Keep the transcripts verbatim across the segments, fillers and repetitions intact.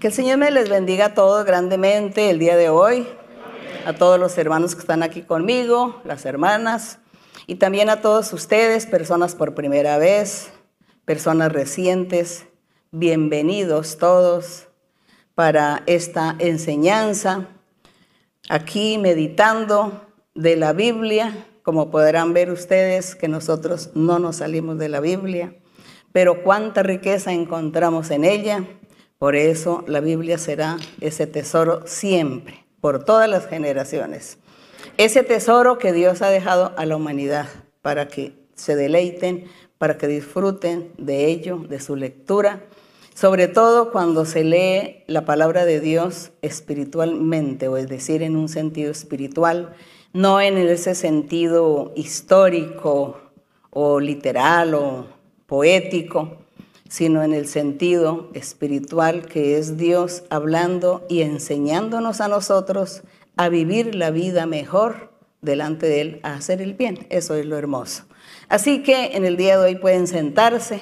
Que el Señor me les bendiga a todos grandemente el día de hoy, a todos los hermanos que están aquí conmigo, las hermanas, y también a todos ustedes, personas por primera vez, personas recientes, bienvenidos todos para esta enseñanza, aquí meditando de la Biblia. Como podrán ver ustedes que nosotros no nos salimos de la Biblia, pero cuánta riqueza encontramos en ella. Por eso la Biblia será ese tesoro siempre, por todas las generaciones. Ese tesoro que Dios ha dejado a la humanidad para que se deleiten, para que disfruten de ello, de su lectura. Sobre todo cuando se lee la palabra de Dios espiritualmente, o es decir, en un sentido espiritual, no en ese sentido histórico o literal o poético, sino en el sentido espiritual, que es Dios hablando y enseñándonos a nosotros a vivir la vida mejor delante de Él, a hacer el bien. Eso es lo hermoso. Así que en el día de hoy pueden sentarse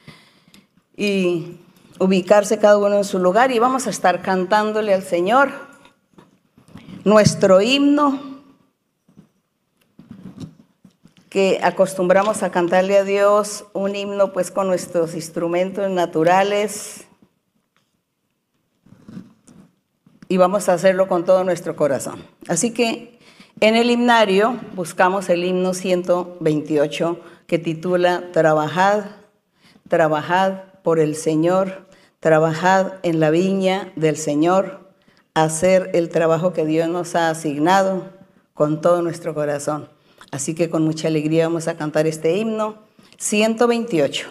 y ubicarse cada uno en su lugar, y vamos a estar cantándole al Señor nuestro himno, que acostumbramos a cantarle a Dios un himno pues con nuestros instrumentos naturales, y vamos a hacerlo con todo nuestro corazón. Así que en el himnario buscamos el himno ciento veintiocho, que titula Trabajad, trabajad por el Señor, trabajad en la viña del Señor, hacer el trabajo que Dios nos ha asignado con todo nuestro corazón. Así que con mucha alegría vamos a cantar este himno ciento veintiocho.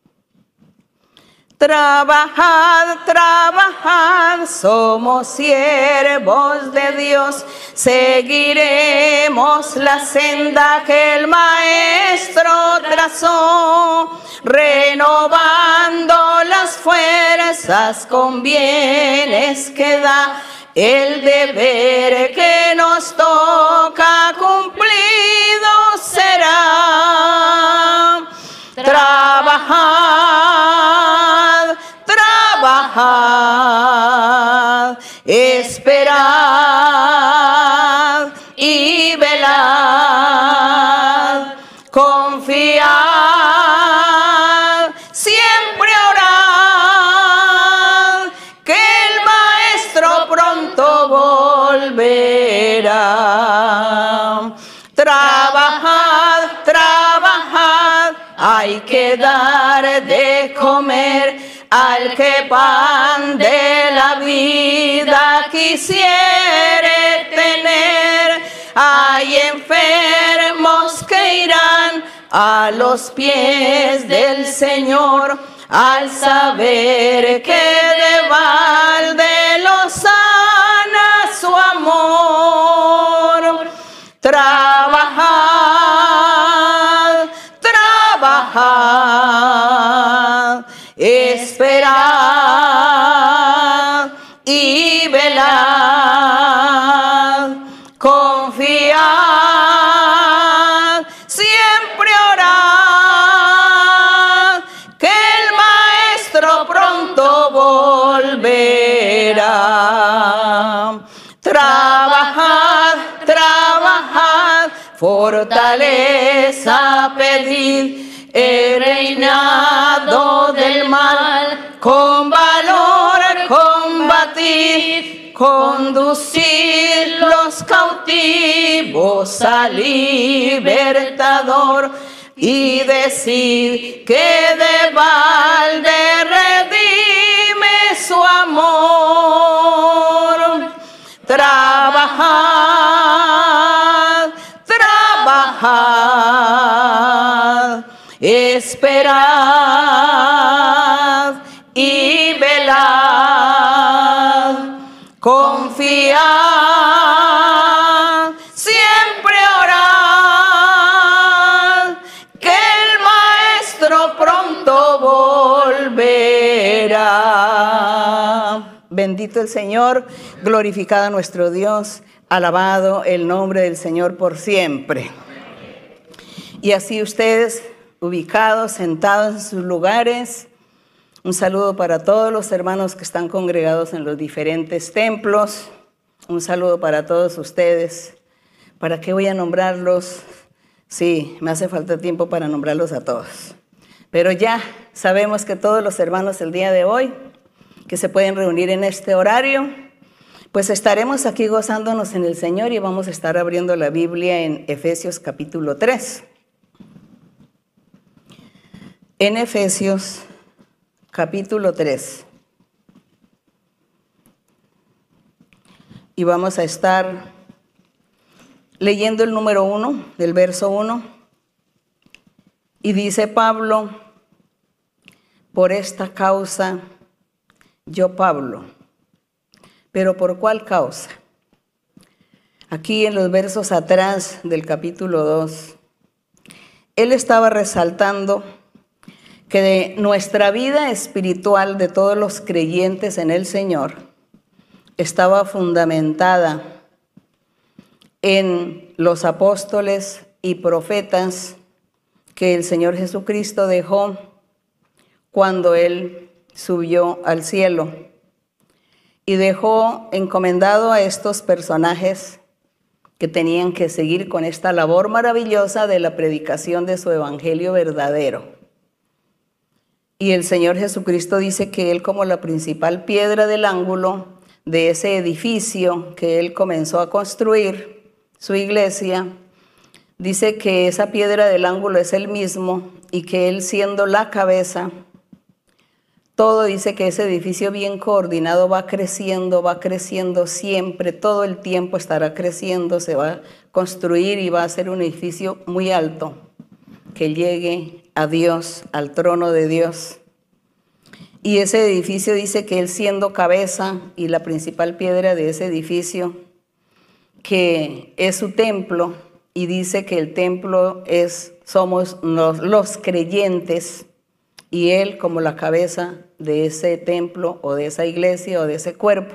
Trabajad, trabajad, somos siervos de Dios, seguiremos la senda que el Maestro trazó, renovando las fuerzas con bienes que da. El deber que nos toca cumplido será. Trabajad, trabajad, esperad y velad, confiad, siempre orad, que el Maestro pronto volverá. Trabajad, trabajad, hay que dar de comer al que pan de la vida quisiere tener. Hay enfermos que irán a los pies del Señor al saber que de balde los sana su amor. Trabajad, trabajad, esperad y velad, confiad, siempre orad, que el Maestro pronto volverá. Trabajad, trabajad, fortaleza pedid, el reinado del mal, con valor combatid, conducid los cautivos al libertador, y decid que de balde redime su amor. Trabajad, trabajad, esperad y velad, confiad, siempre orad, que el Maestro pronto volverá. Bendito el Señor, glorificado nuestro Dios, alabado el nombre del Señor por siempre. Y así ustedes, ubicados, sentados en sus lugares, Un saludo para todos los hermanos que están congregados en los diferentes templos. Un saludo para todos ustedes. ¿Para qué voy a nombrarlos? Sí, me hace falta tiempo para nombrarlos a todos. Pero ya sabemos que todos los hermanos el día de hoy, que se pueden reunir en este horario, pues estaremos aquí gozándonos en el Señor y vamos a estar abriendo la Biblia en Efesios capítulo tres. En Efesios capítulo tres. Y vamos a estar leyendo el número uno, del verso uno. Y dice Pablo: por esta causa, yo Pablo. ¿Pero por cuál causa? Aquí en los versos atrás del capítulo dos, él estaba resaltando que de nuestra vida espiritual de todos los creyentes en el Señor estaba fundamentada en los apóstoles y profetas que el Señor Jesucristo dejó cuando Él subió al cielo. Y dejó encomendado a estos personajes que tenían que seguir con esta labor maravillosa de la predicación de su evangelio verdadero. Y el Señor Jesucristo dice que Él, como la principal piedra del ángulo de ese edificio que Él comenzó a construir, su iglesia, dice que esa piedra del ángulo es Él mismo y que Él, siendo la cabeza, todo dice que ese edificio bien coordinado va creciendo, va creciendo siempre, todo el tiempo estará creciendo, se va a construir y va a ser un edificio muy alto que llegue a Dios, al trono de Dios. Y ese edificio dice que Él, siendo cabeza y la principal piedra de ese edificio, que es su templo, y dice que el templo es, somos los, los creyentes, y Él como la cabeza de ese templo o de esa iglesia o de ese cuerpo.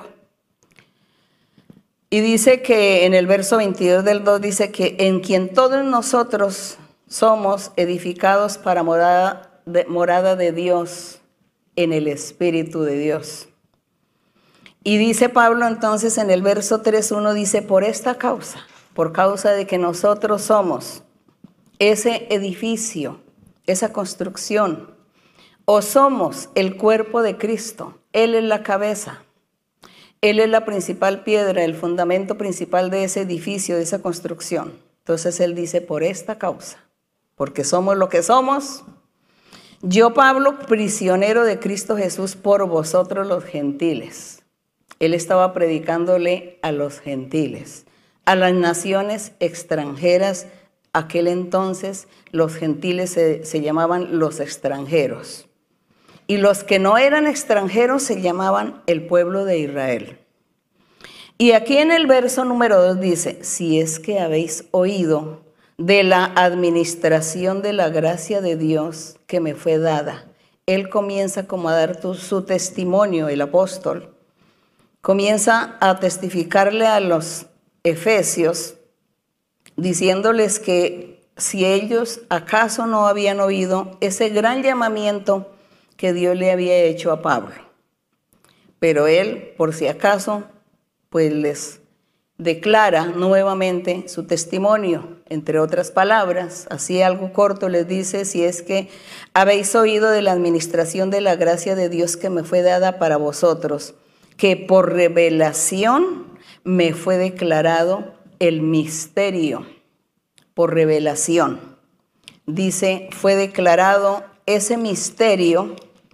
Y dice que en el verso veintidós del dos dice que en quien todos nosotros somos edificados para morada de, morada de Dios en el Espíritu de Dios. Y dice Pablo entonces en el verso tres punto uno, dice: por esta causa, por causa de que nosotros somos ese edificio, esa construcción, o somos el cuerpo de Cristo. Él es la cabeza, Él es la principal piedra, el fundamento principal de ese edificio, de esa construcción. Entonces Él dice: por esta causa, porque somos lo que somos, yo Pablo, prisionero de Cristo Jesús por vosotros los gentiles. Él estaba predicándole a los gentiles, a las naciones extranjeras. Aquel entonces los gentiles se, se llamaban los extranjeros. Y los que no eran extranjeros se llamaban el pueblo de Israel. Y aquí en el verso número dos dice: si es que habéis oído de la administración de la gracia de Dios que me fue dada. Él comienza como a dar tu, su testimonio, el apóstol. Comienza a testificarle a los efesios, diciéndoles que si ellos acaso no habían oído ese gran llamamiento que Dios le había hecho a Pablo. Pero él, por si acaso, pues les declara nuevamente su testimonio, entre otras palabras, así algo corto les dice: si es que habéis oído de la administración de la gracia de Dios que me fue dada para vosotros, que por revelación me fue declarado el misterio, por revelación. Dice, fue declarado ese misterio,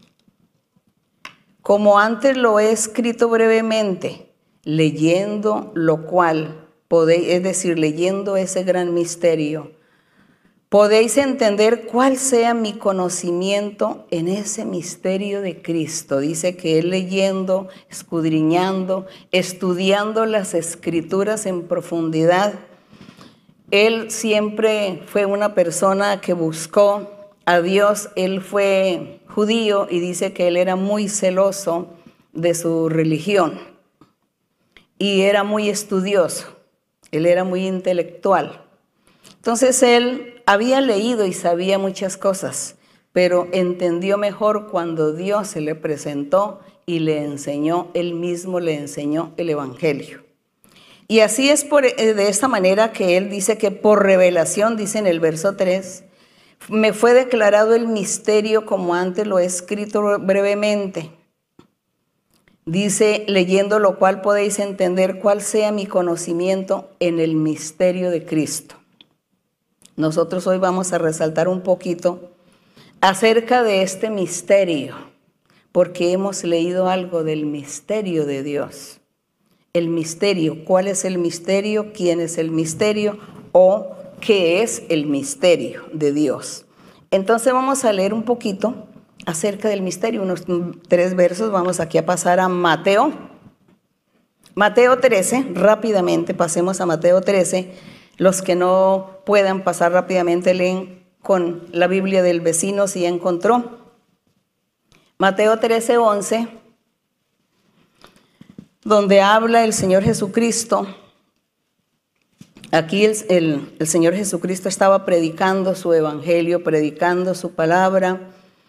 como antes lo he escrito brevemente, leyendo lo cual podéis, es decir, leyendo ese gran misterio, podéis entender cuál sea mi conocimiento en ese misterio de Cristo. Dice que él, leyendo, escudriñando, estudiando las Escrituras en profundidad, él siempre fue una persona que buscó a Dios. Él fue judío y dice que él era muy celoso de su religión y era muy estudioso, él era muy intelectual. Entonces él había leído y sabía muchas cosas, pero entendió mejor cuando Dios se le presentó y le enseñó, él mismo le enseñó el Evangelio. Y así es por, de esta manera que él dice que por revelación, dice en el verso tres, me fue declarado el misterio como antes lo he escrito brevemente. Dice, leyendo lo cual podéis entender cuál sea mi conocimiento en el misterio de Cristo. Nosotros hoy vamos a resaltar un poquito acerca de este misterio, porque hemos leído algo del misterio de Dios. El misterio, ¿cuál es el misterio? ¿Quién es el misterio? ¿O qué es el misterio de Dios? Entonces vamos a leer un poquito acerca del misterio, unos tres versos. Vamos aquí a pasar a Mateo. Mateo trece, rápidamente pasemos a Mateo trece. Los que no puedan pasar rápidamente leen con la Biblia del vecino si ya encontró. Mateo trece, once, donde habla el Señor Jesucristo. Aquí el, el, el Señor Jesucristo estaba predicando su evangelio, predicando su palabra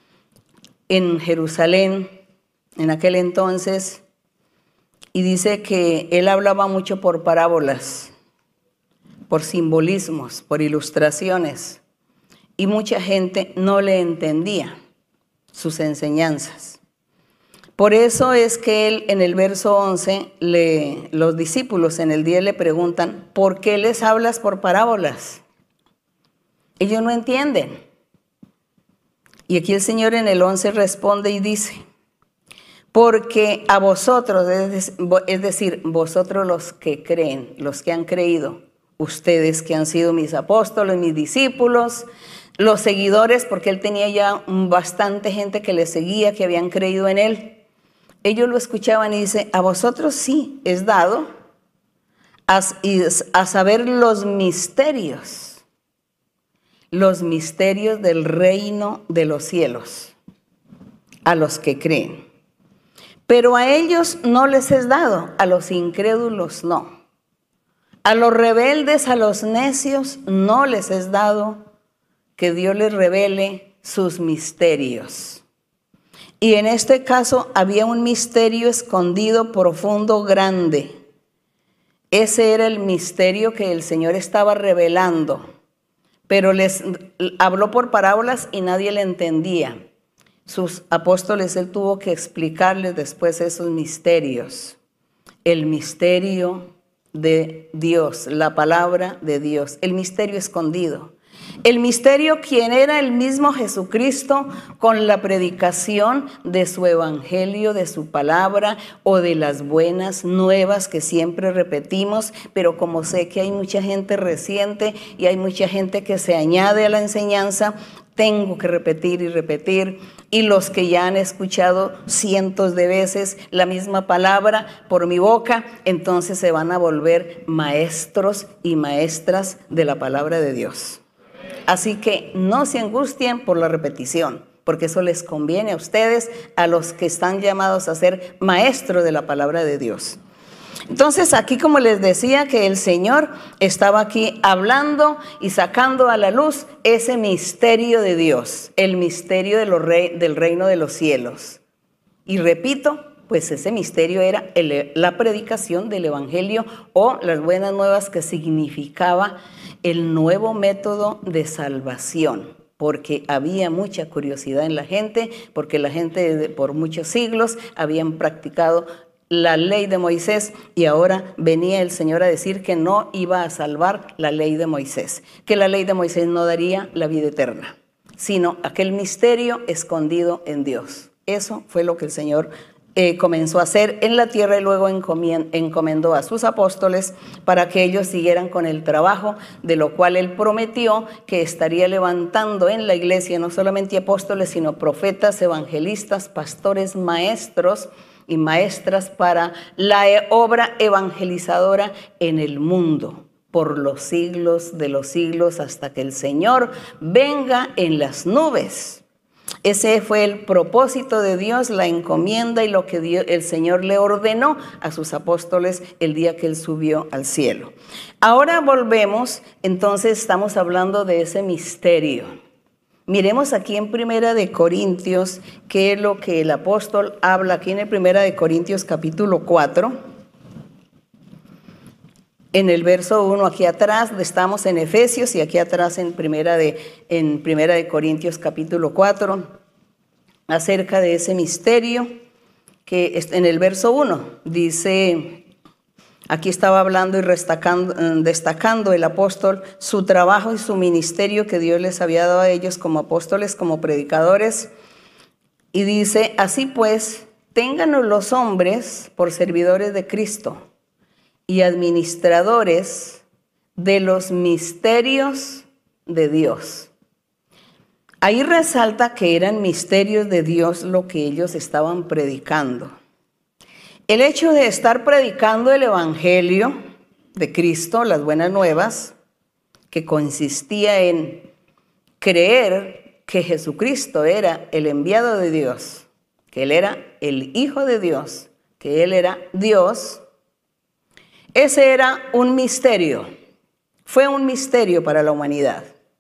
en Jerusalén en aquel entonces, y dice que él hablaba mucho por parábolas, por simbolismos, por ilustraciones, y mucha gente no le entendía sus enseñanzas. Por eso es que él en el verso once, le, los discípulos en el diez le preguntan, ¿por qué les hablas por parábolas? Ellos no entienden. Y aquí el Señor en el once responde y dice, porque a vosotros, es decir, vosotros los que creen, los que han creído, ustedes que han sido mis apóstoles, mis discípulos, los seguidores, porque él tenía ya bastante gente que le seguía, que habían creído en él. Ellos lo escuchaban y dice, a vosotros sí es dado a, a saber los misterios, los misterios del reino de los cielos, a los que creen. Pero a ellos no les es dado, a los incrédulos no. A los rebeldes, a los necios, no les es dado que Dios les revele sus misterios. Y en este caso había un misterio escondido, profundo, grande. Ese era el misterio que el Señor estaba revelando. Pero les habló por parábolas y nadie le entendía. Sus apóstoles, él tuvo que explicarles después esos misterios. El misterio de Dios, la palabra de Dios, el misterio escondido. El misterio, quien era el mismo Jesucristo con la predicación de su evangelio, de su palabra o de las buenas nuevas que siempre repetimos, pero como sé que hay mucha gente reciente y hay mucha gente que se añade a la enseñanza, tengo que repetir y repetir, y los que ya han escuchado cientos de veces la misma palabra por mi boca, entonces se van a volver maestros y maestras de la palabra de Dios. Así que no se angustien por la repetición, porque eso les conviene a ustedes, a los que están llamados a ser maestros de la palabra de Dios. Entonces aquí, como les decía, que el Señor estaba aquí hablando y sacando a la luz ese misterio de Dios, el misterio de los rey, del reino de los cielos. Y repito, pues ese misterio era el, la predicación del evangelio o las buenas nuevas, que significaba el nuevo método de salvación, porque había mucha curiosidad en la gente, porque la gente por muchos siglos habían practicado la ley de Moisés y ahora venía el Señor a decir que no iba a salvar la ley de Moisés, que la ley de Moisés no daría la vida eterna, sino aquel misterio escondido en Dios. Eso fue lo que el Señor Eh, comenzó a hacer en la tierra y luego encomendó a sus apóstoles para que ellos siguieran con el trabajo, de lo cual él prometió que estaría levantando en la iglesia no solamente apóstoles, sino profetas, evangelistas, pastores, maestros y maestras para la obra evangelizadora en el mundo, por los siglos de los siglos, hasta que el Señor venga en las nubes. Ese fue el propósito de Dios, la encomienda y lo que Dios, el Señor le ordenó a sus apóstoles el día que él subió al cielo. Ahora volvemos, entonces estamos hablando de ese misterio, Miremos aquí en Primera de Corintios qué es lo que el apóstol habla aquí en el Primera de Corintios capítulo cuatro. En el verso uno, aquí atrás estamos en Efesios y aquí atrás en Primera de, en Primera de Corintios capítulo cuatro, acerca de ese misterio que en el verso uno dice... Aquí estaba hablando y destacando, destacando el apóstol su trabajo y su ministerio que Dios les había dado a ellos como apóstoles, como predicadores. Y dice, así pues, ténganos los hombres por servidores de Cristo y administradores de los misterios de Dios. Ahí resalta que eran misterios de Dios lo que ellos estaban predicando. El hecho de estar predicando el Evangelio de Cristo, las buenas nuevas, que consistía en creer que Jesucristo era el enviado de Dios, que Él era el Hijo de Dios, que Él era Dios, ese era un misterio, fue un misterio para la humanidad.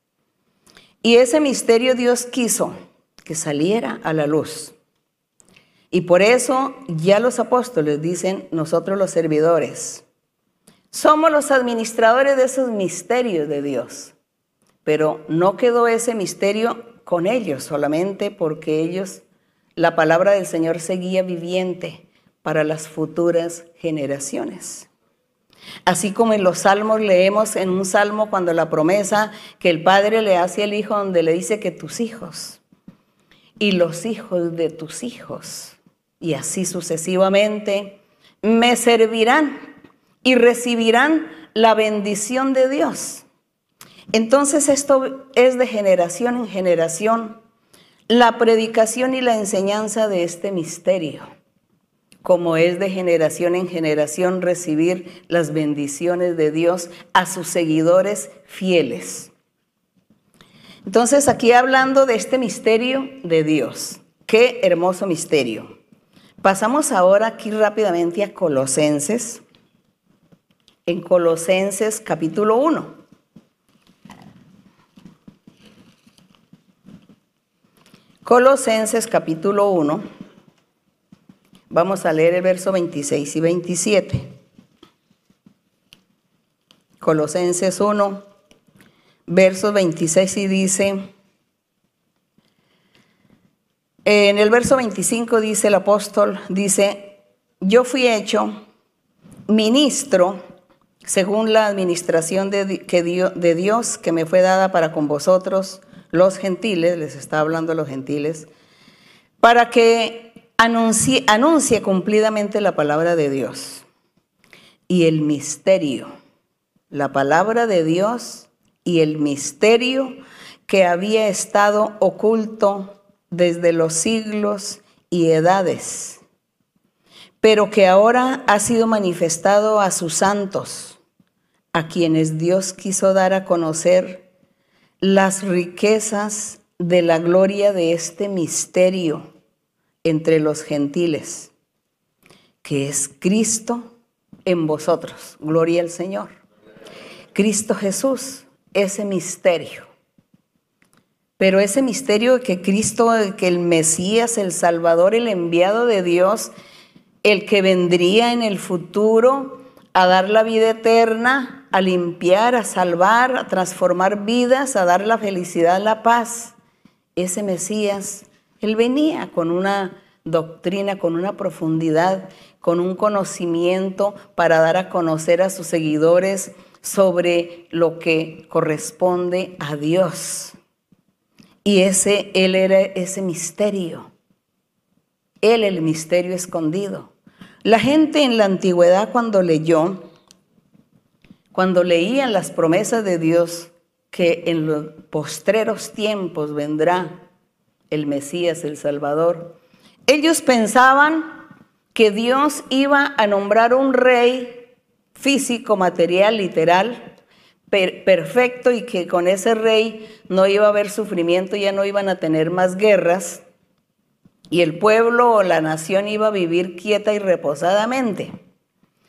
Y ese misterio Dios quiso que saliera a la luz. Y por eso ya los apóstoles dicen, nosotros los servidores, somos los administradores de esos misterios de Dios. Pero no quedó ese misterio con ellos solamente porque ellos, la palabra del Señor seguía viviente para las futuras generaciones. Así como en los salmos leemos en un salmo cuando la promesa que el Padre le hace al Hijo, donde le dice que tus hijos y los hijos de tus hijos, y así sucesivamente, me servirán y recibirán la bendición de Dios. Entonces esto es de generación en generación, la predicación y la enseñanza de este misterio, como es de generación en generación recibir las bendiciones de Dios a sus seguidores fieles. Entonces aquí hablando de este misterio de Dios, qué hermoso misterio. Pasamos ahora aquí rápidamente a Colosenses, en Colosenses capítulo uno. Colosenses capítulo uno, vamos a leer el verso veintiséis y veintisiete. Colosenses uno, versos veintiséis y dice... En el verso veinticinco dice el apóstol, dice, yo fui hecho ministro según la administración de, que dio, de Dios que me fue dada para con vosotros, los gentiles, les está hablando a los gentiles, para que anuncie, anuncie cumplidamente la palabra de Dios y el misterio, la palabra de Dios y el misterio que había estado oculto desde los siglos y edades, pero que ahora ha sido manifestado a sus santos, a quienes Dios quiso dar a conocer las riquezas de la gloria de este misterio entre los gentiles, que es Cristo en vosotros. Gloria al Señor. Cristo Jesús, ese misterio. Pero ese misterio de que Cristo, que el Mesías, el Salvador, el enviado de Dios, el que vendría en el futuro a dar la vida eterna, a limpiar, a salvar, a transformar vidas, a dar la felicidad, la paz. Ese Mesías, él venía con una doctrina, con una profundidad, con un conocimiento para dar a conocer a sus seguidores sobre lo que corresponde a Dios. Y ese, él era ese misterio. Él el misterio escondido. La gente en la antigüedad cuando leyó, cuando leían las promesas de Dios, que en los postreros tiempos vendrá el Mesías, el Salvador, ellos pensaban que Dios iba a nombrar un rey físico, material, literal, perfecto, y que con ese rey no iba a haber sufrimiento, ya no iban a tener más guerras y el pueblo o la nación iba a vivir quieta y reposadamente,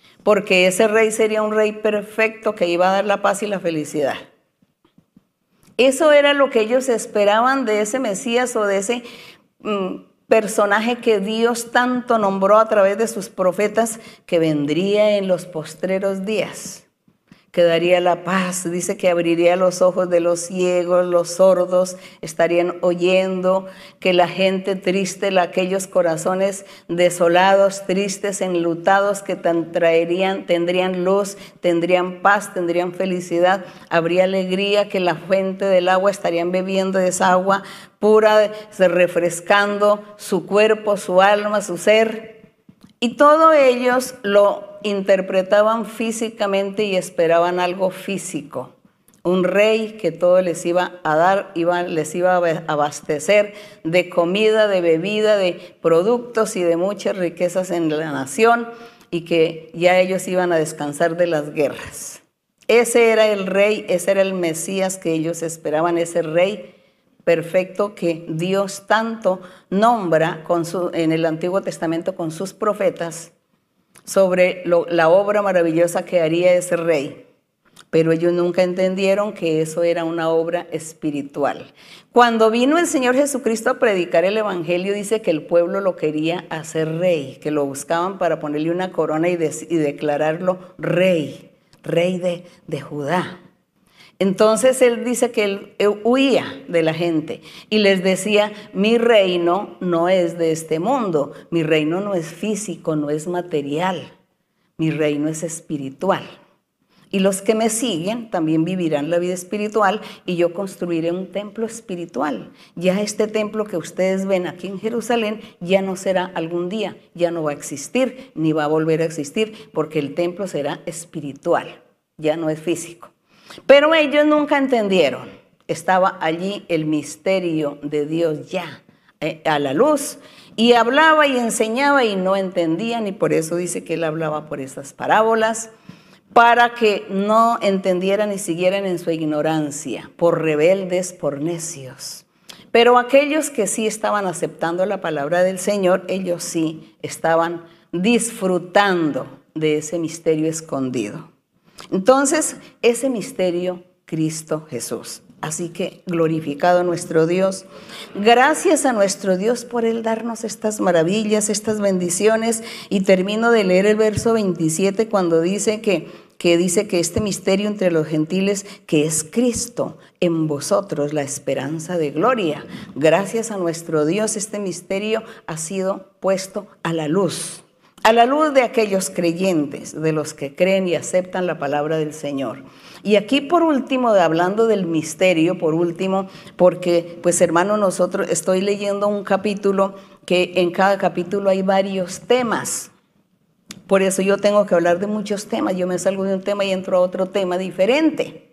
porque ese rey sería un rey perfecto que iba a dar la paz y la felicidad. Eso era lo que ellos esperaban de ese Mesías o de ese mm, personaje que Dios tanto nombró a través de sus profetas, que vendría en los postreros días, que daría la paz. Dice que abriría los ojos de los ciegos, los sordos estarían oyendo, que la gente triste, aquellos corazones desolados, tristes, enlutados, que traerían, tendrían luz, tendrían paz, tendrían felicidad, habría alegría, que la fuente del agua estarían bebiendo de esa agua pura, refrescando su cuerpo, su alma, su ser. Y todos ellos lo interpretaban físicamente y esperaban algo físico. Un rey que todo les iba a dar, iba, les iba a abastecer de comida, de bebida, de productos y de muchas riquezas en la nación, y que ya ellos iban a descansar de las guerras. Ese era el rey, ese era el Mesías que ellos esperaban, ese rey perfecto que Dios tanto nombra con su, en el Antiguo Testamento con sus profetas sobre lo, la obra maravillosa que haría ese rey. Pero ellos nunca entendieron que eso era una obra espiritual. Cuando vino el Señor Jesucristo a predicar el Evangelio, dice que el pueblo lo quería hacer rey, que lo buscaban para ponerle una corona y, de, y declararlo rey, rey de, de Judá. Entonces él dice que él huía de la gente y les decía: mi reino no es de este mundo, mi reino no es físico, no es material, mi reino es espiritual. Y los que me siguen también vivirán la vida espiritual, y yo construiré un templo espiritual. Ya este templo que ustedes ven aquí en Jerusalén ya no será algún día, ya no va a existir, ni va a volver a existir, porque el templo será espiritual, ya no es físico. Pero ellos nunca entendieron. Estaba allí el misterio de Dios ya eh, a la luz, y hablaba y enseñaba y no entendían, y por eso dice que él hablaba por esas parábolas, para que no entendieran y siguieran en su ignorancia, por rebeldes, por necios. Pero aquellos que sí estaban aceptando la palabra del Señor, ellos sí estaban disfrutando de ese misterio escondido. Entonces, ese misterio, Cristo Jesús. Así que glorificado nuestro Dios. Gracias a nuestro Dios por Él darnos estas maravillas, estas bendiciones. Y termino de leer el verso veintisiete cuando dice que, que dice que este misterio entre los gentiles, que es Cristo en vosotros, la esperanza de gloria. Gracias a nuestro Dios, este misterio ha sido puesto a la luz. A la luz de aquellos creyentes, de los que creen y aceptan la palabra del Señor. Y aquí por último, de, hablando del misterio, por último, porque pues hermano, nosotros estoy leyendo un capítulo que en cada capítulo hay varios temas. Por eso yo tengo que hablar de muchos temas. Yo me salgo de un tema y entro a otro tema diferente.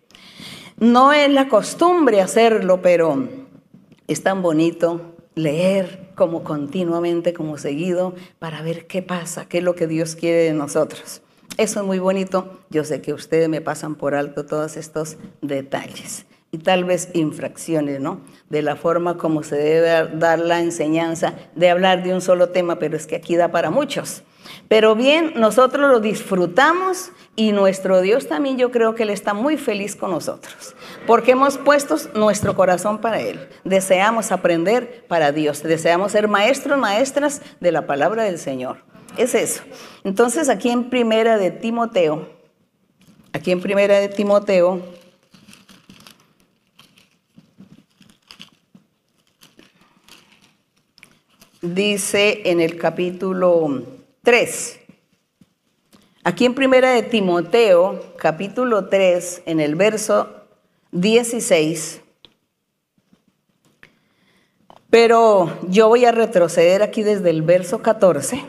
No es la costumbre hacerlo, pero es tan bonito leer como continuamente, como seguido, para ver qué pasa, qué es lo que Dios quiere de nosotros. Eso es muy bonito. Yo sé que ustedes me pasan por alto todos estos detalles y tal vez infracciones, ¿no? De la forma como se debe dar la enseñanza, de hablar de un solo tema, pero es que aquí da para muchos. Pero bien, nosotros lo disfrutamos, y nuestro Dios también, yo creo que Él está muy feliz con nosotros, porque hemos puesto nuestro corazón para Él. Deseamos aprender para Dios, deseamos ser maestros, maestras de la palabra del Señor. Es eso. Entonces aquí en Primera de Timoteo, aquí en Primera de Timoteo, dice en el capítulo tres, aquí en Primera de Timoteo, capítulo tres, en el verso dieciséis, pero yo voy a retroceder aquí desde el verso catorce.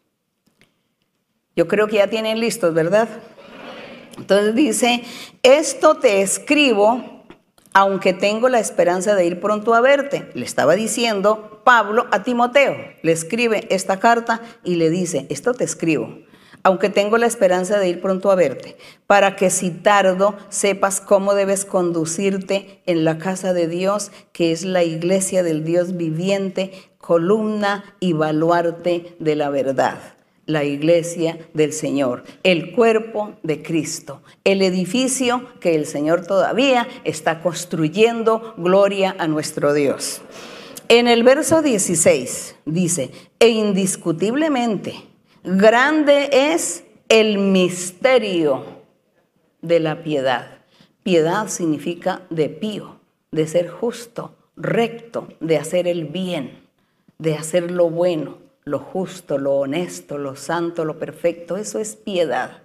Yo creo que ya tienen listos, ¿verdad? Entonces dice: esto te escribo, aunque tengo la esperanza de ir pronto a verte. Le estaba diciendo Pablo a Timoteo, le escribe esta carta y le dice: esto te escribo, aunque tengo la esperanza de ir pronto a verte, para que si tardo sepas cómo debes conducirte en la casa de Dios, que es la iglesia del Dios viviente, columna y baluarte de la verdad. la iglesia del Señor, el cuerpo de Cristo, el edificio que el Señor todavía está construyendo. Gloria a nuestro Dios. En el verso dieciséis dice, e indiscutiblemente grande es el misterio de la piedad. Piedad significa de pío, de ser justo, recto, de hacer el bien, de hacer lo bueno, lo justo, lo honesto, lo santo, lo perfecto. Eso es piedad.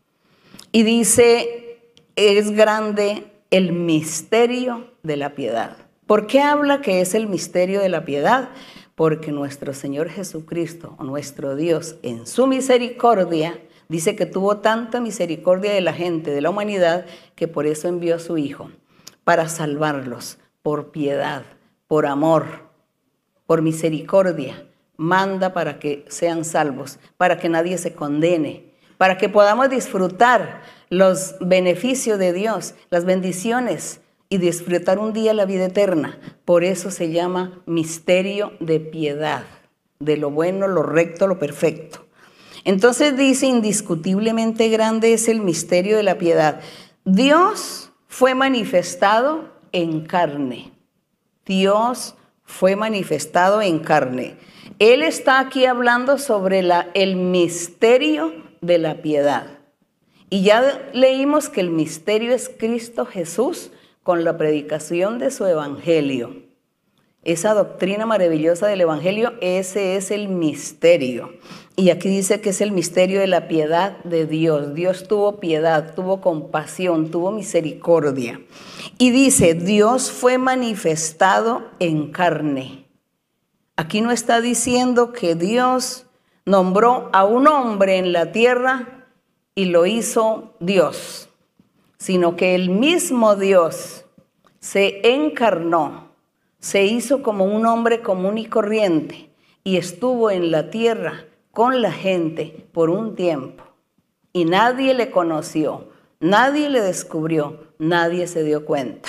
Y dice, es grande el misterio de la piedad. ¿Por qué habla que es el misterio de la piedad? Porque nuestro Señor Jesucristo, nuestro Dios, en su misericordia, dice que tuvo tanta misericordia de la gente, de la humanidad, que por eso envió a su Hijo, para salvarlos, por piedad, por amor, por misericordia. Manda para que sean salvos, para que nadie se condene, para que podamos disfrutar los beneficios de Dios, las bendiciones, y disfrutar un día la vida eterna. Por eso se llama misterio de piedad, de lo bueno, lo recto, lo perfecto. Entonces dice, indiscutiblemente grande es el misterio de la piedad. Dios fue manifestado en carne. Dios fue manifestado en carne. Él está aquí hablando sobre la, el misterio de la piedad. Y ya leímos que el misterio es Cristo Jesús con la predicación de su evangelio. Esa doctrina maravillosa del evangelio, ese es el misterio. Y aquí dice que es el misterio de la piedad de Dios. Dios tuvo piedad, tuvo compasión, tuvo misericordia. Y dice, Dios fue manifestado en carne. Aquí no está diciendo que Dios nombró a un hombre en la tierra y lo hizo Dios, sino que el mismo Dios se encarnó, se hizo como un hombre común y corriente y estuvo en la tierra con la gente por un tiempo. Y nadie le conoció, nadie le descubrió, nadie se dio cuenta.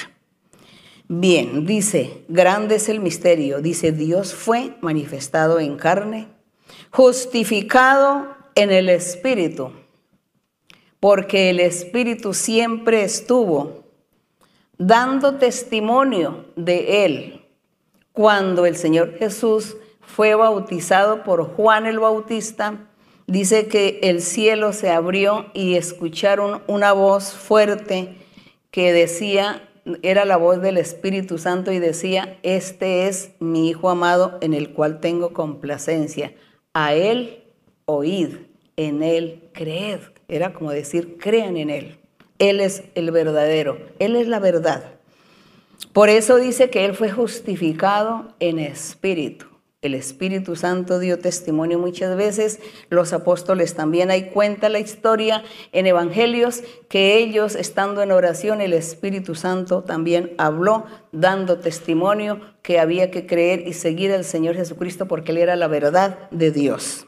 Bien, dice, grande es el misterio, dice, Dios fue manifestado en carne, justificado en el Espíritu, porque el Espíritu siempre estuvo dando testimonio de Él. Cuando el Señor Jesús fue bautizado por Juan el Bautista, dice que el cielo se abrió y escucharon una voz fuerte que decía, era la voz del Espíritu Santo y decía, este es mi Hijo amado en el cual tengo complacencia. A Él oíd, en Él creed. Era como decir, crean en Él. Él es el verdadero, Él es la verdad. Por eso dice que Él fue justificado en espíritu. El Espíritu Santo dio testimonio muchas veces. Los apóstoles también, hay cuenta la historia en evangelios que ellos, estando en oración, el Espíritu Santo también habló, dando testimonio que había que creer y seguir al Señor Jesucristo porque Él era la verdad de Dios.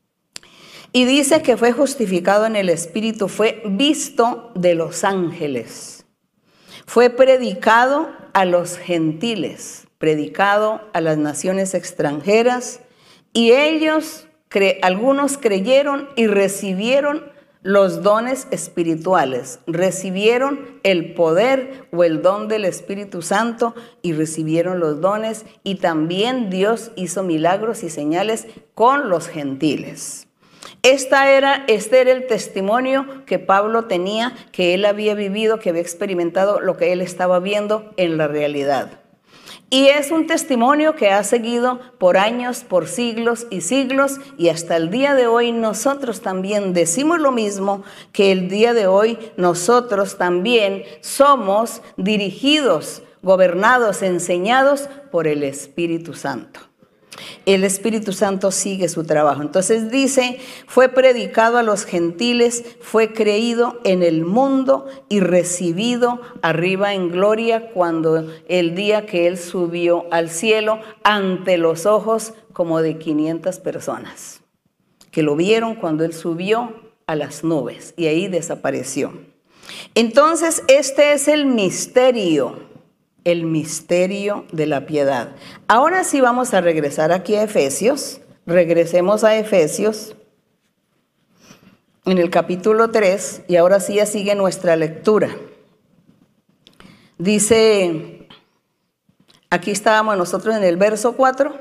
Y dice que fue justificado en el Espíritu, fue visto de los ángeles, fue predicado a los gentiles, predicado a las naciones extranjeras, y ellos, cre- algunos creyeron y recibieron los dones espirituales, recibieron el poder o el don del Espíritu Santo y recibieron los dones, y también Dios hizo milagros y señales con los gentiles. Esta era, este era el testimonio que Pablo tenía, que él había vivido, que había experimentado lo que él estaba viendo en la realidad. Y es un testimonio que ha seguido por años, por siglos y siglos, y hasta el día de hoy nosotros también decimos lo mismo, que el día de hoy nosotros también somos dirigidos, gobernados, enseñados por el Espíritu Santo. El Espíritu Santo sigue su trabajo. Entonces dice, fue predicado a los gentiles, fue creído en el mundo y recibido arriba en gloria cuando el día que Él subió al cielo ante los ojos como de quinientas personas, que lo vieron cuando Él subió a las nubes y ahí desapareció. Entonces este es el misterio. El misterio de la piedad. Ahora sí vamos a regresar aquí a Efesios. Regresemos a Efesios. en el capítulo tres, y ahora sí ya sigue nuestra lectura. Dice, aquí estábamos nosotros en el verso cuatro,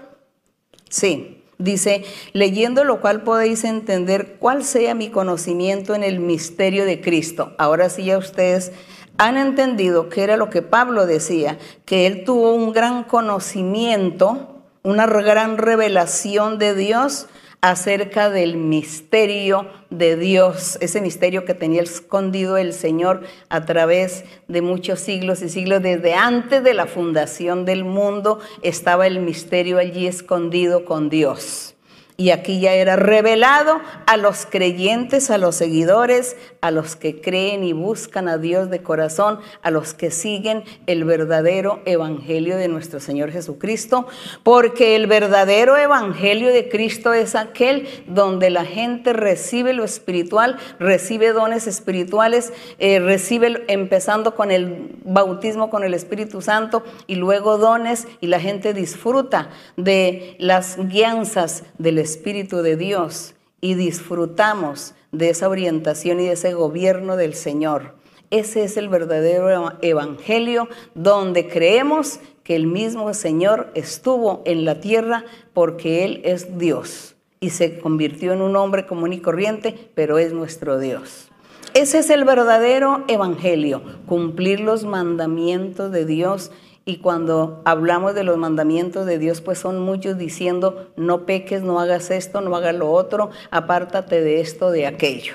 sí, dice, leyendo lo cual podéis entender cuál sea mi conocimiento en el misterio de Cristo. Ahora sí ya ustedes han entendido qué era lo que Pablo decía, que él tuvo un gran conocimiento, una gran revelación de Dios acerca del misterio de Dios, ese misterio que tenía escondido el Señor a través de muchos siglos y siglos. Desde antes de la fundación del mundo estaba el misterio allí escondido con Dios. Y aquí ya era revelado a los creyentes, a los seguidores, a los que creen y buscan a Dios de corazón, a los que siguen el verdadero evangelio de nuestro Señor Jesucristo, porque el verdadero evangelio de Cristo es aquel donde la gente recibe lo espiritual, recibe dones espirituales, eh, recibe empezando con el bautismo con el Espíritu Santo y luego dones, y la gente disfruta de las guianzas del Espíritu de Dios y disfrutamos de esa orientación y de ese gobierno del Señor. Ese es el verdadero evangelio, donde creemos que el mismo Señor estuvo en la tierra porque Él es Dios y se convirtió en un hombre común y corriente, pero es nuestro Dios. Ese es el verdadero evangelio, cumplir los mandamientos de Dios. Y cuando hablamos de los mandamientos de Dios, pues son muchos diciendo, no peques, no hagas esto, no hagas lo otro, apártate de esto, de aquello.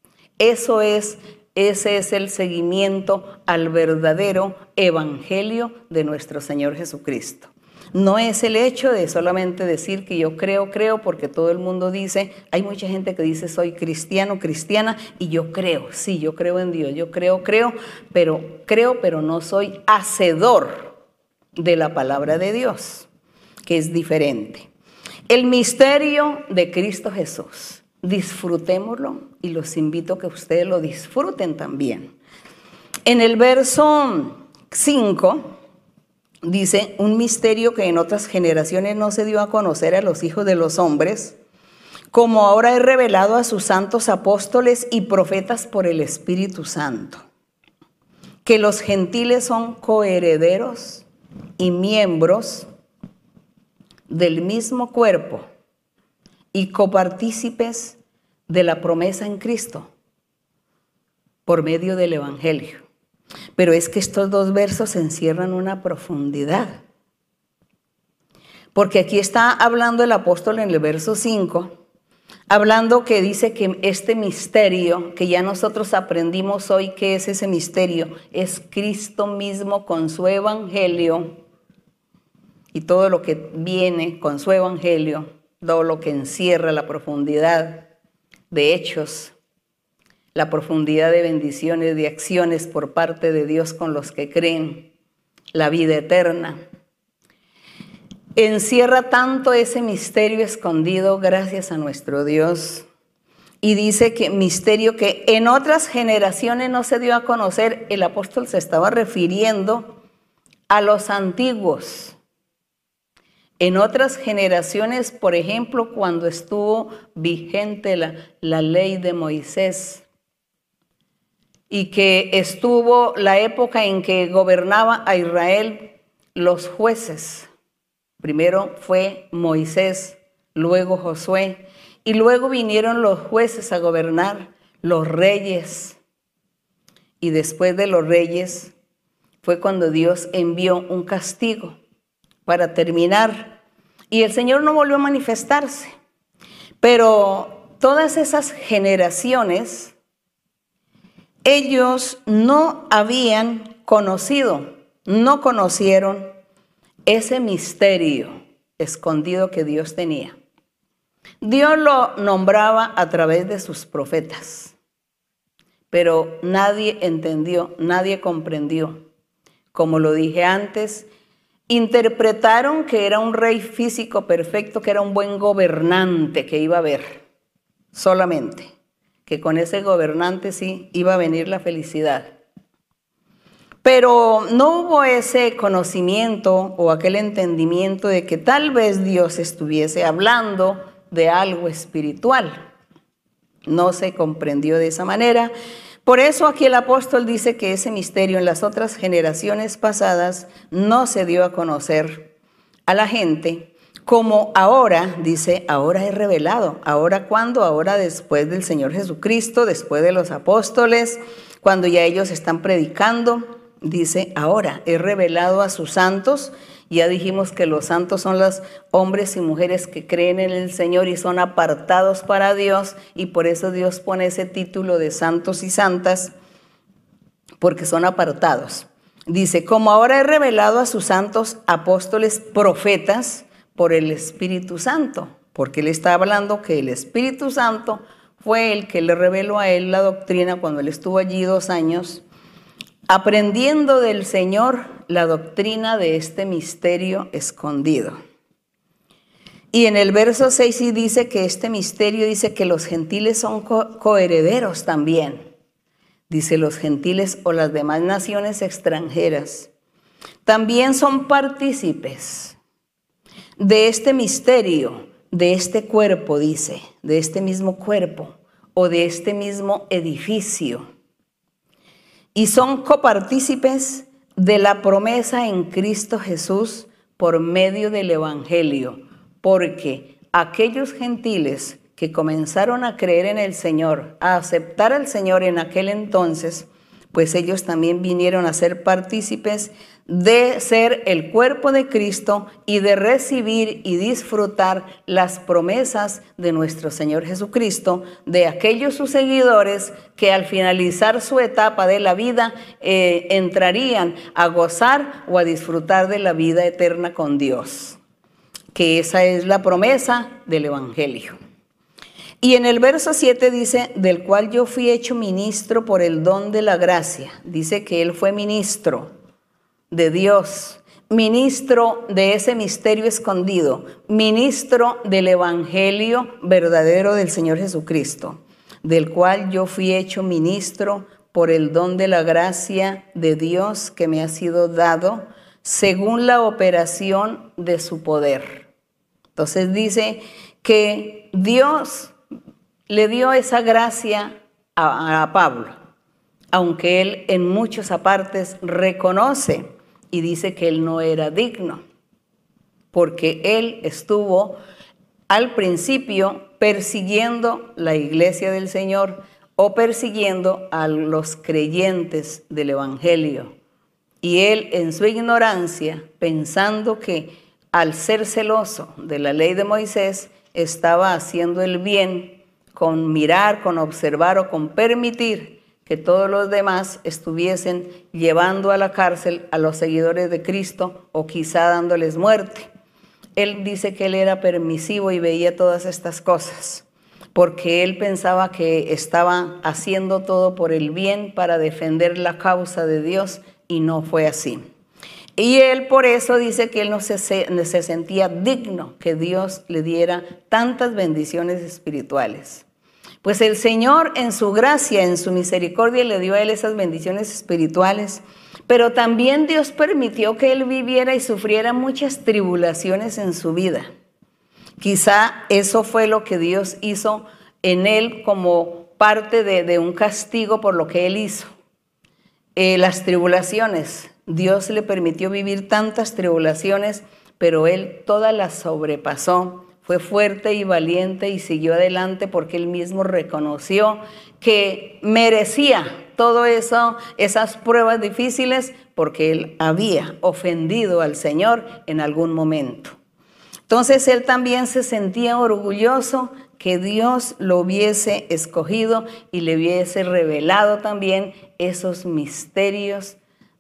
Eso es, ese es el seguimiento al verdadero evangelio de nuestro Señor Jesucristo. No es el hecho de solamente decir que yo creo, creo, porque todo el mundo dice, hay mucha gente que dice soy cristiano, cristiana, y yo creo, sí, yo creo en Dios, yo creo, creo, pero creo, pero no soy hacedor de la palabra de Dios, que es diferente. El misterio de Cristo Jesús, disfrutémoslo y los invito a que ustedes lo disfruten también. En el verso cinco dice, un misterio que en otras generaciones no se dio a conocer a los hijos de los hombres, como ahora es revelado a sus santos apóstoles y profetas por el Espíritu Santo, que los gentiles son coherederos y miembros del mismo cuerpo y copartícipes de la promesa en Cristo por medio del evangelio. Pero es que estos dos versos encierran una profundidad, porque aquí está hablando el apóstol en el verso cinco, hablando que dice que este misterio que ya nosotros aprendimos hoy, ¿qué es ese misterio? Es Cristo mismo con su evangelio y todo lo que viene con su evangelio, todo lo que encierra la profundidad de hechos, la profundidad de bendiciones, de acciones por parte de Dios con los que creen, la vida eterna. Encierra tanto ese misterio escondido gracias a nuestro Dios. Y dice que misterio que en otras generaciones no se dio a conocer. El apóstol se estaba refiriendo a los antiguos. En otras generaciones, por ejemplo, cuando estuvo vigente la, la ley de Moisés, y que estuvo la época en que gobernaba a Israel los jueces. Primero fue Moisés, luego Josué, y luego vinieron los jueces a gobernar, los reyes. Y después de los reyes fue cuando Dios envió un castigo para terminar. Y el Señor no volvió a manifestarse. Pero todas esas generaciones, ellos no habían conocido, no conocieron ese misterio escondido que Dios tenía. Dios lo nombraba a través de sus profetas, pero nadie entendió, nadie comprendió. Como lo dije antes, interpretaron que era un rey físico perfecto, que era un buen gobernante que iba a haber solamente, que con ese gobernante sí iba a venir la felicidad. Pero no hubo ese conocimiento o aquel entendimiento de que tal vez Dios estuviese hablando de algo espiritual. no se comprendió de esa manera. Por eso aquí el apóstol dice que ese misterio en las otras generaciones pasadas no se dio a conocer a la gente, como ahora, dice, ahora es revelado. ¿Ahora cuándo? Ahora después del Señor Jesucristo, después de los apóstoles, cuando ya ellos están predicando, dice, ahora es revelado a sus santos. Ya dijimos que los santos son los hombres y mujeres que creen en el Señor y son apartados para Dios, y por eso Dios pone ese título de santos y santas, porque son apartados. Dice, como ahora he revelado a sus santos apóstoles, profetas, por el Espíritu Santo, porque él está hablando que el Espíritu Santo fue el que le reveló a él la doctrina cuando él estuvo allí dos años, aprendiendo del Señor la doctrina de este misterio escondido. Y en el verso seis sí dice que este misterio dice que los gentiles son co- coherederos también. Dice los gentiles o las demás naciones extranjeras. También son partícipes de este misterio, de este cuerpo, dice, de este mismo cuerpo o de este mismo edificio. Y son copartícipes de la promesa en Cristo Jesús por medio del Evangelio, porque aquellos gentiles que comenzaron a creer en el Señor, a aceptar al Señor en aquel entonces, pues ellos también vinieron a ser partícipes de ser el cuerpo de Cristo y de recibir y disfrutar las promesas de nuestro Señor Jesucristo, de aquellos sus seguidores que al finalizar su etapa de la vida eh, entrarían a gozar o a disfrutar de la vida eterna con Dios, que esa es la promesa del Evangelio. Y en el verso siete dice, del cual yo fui hecho ministro por el don de la gracia. Dice que él fue ministro de Dios, ministro de ese misterio escondido, ministro del Evangelio verdadero del Señor Jesucristo, del cual yo fui hecho ministro por el don de la gracia de Dios que me ha sido dado según la operación de su poder. Entonces dice que Dios le dio esa gracia a, a Pablo, aunque él en muchas apartes reconoce y dice que él no era digno, porque él estuvo al principio persiguiendo la iglesia del Señor o persiguiendo a los creyentes del Evangelio. Y él en su ignorancia, pensando que al ser celoso de la ley de Moisés, estaba haciendo el bien con mirar, con observar o con permitir que todos los demás estuviesen llevando a la cárcel a los seguidores de Cristo o quizá dándoles muerte. Él dice que él era permisivo y veía todas estas cosas porque él pensaba que estaba haciendo todo por el bien para defender la causa de Dios y no fue así. Y él por eso dice que él no se, se sentía digno que Dios le diera tantas bendiciones espirituales. Pues el Señor en su gracia, en su misericordia le dio a él esas bendiciones espirituales, pero también Dios permitió que él viviera y sufriera muchas tribulaciones en su vida. Quizá eso fue lo que Dios hizo en él como parte de, de un castigo por lo que él hizo. Eh, las tribulaciones, Dios le permitió vivir tantas tribulaciones, pero él todas las sobrepasó. Fue fuerte y valiente y siguió adelante porque él mismo reconoció que merecía todo eso, esas pruebas difíciles, porque él había ofendido al Señor en algún momento. Entonces él también se sentía orgulloso que Dios lo hubiese escogido y le hubiese revelado también esos misterios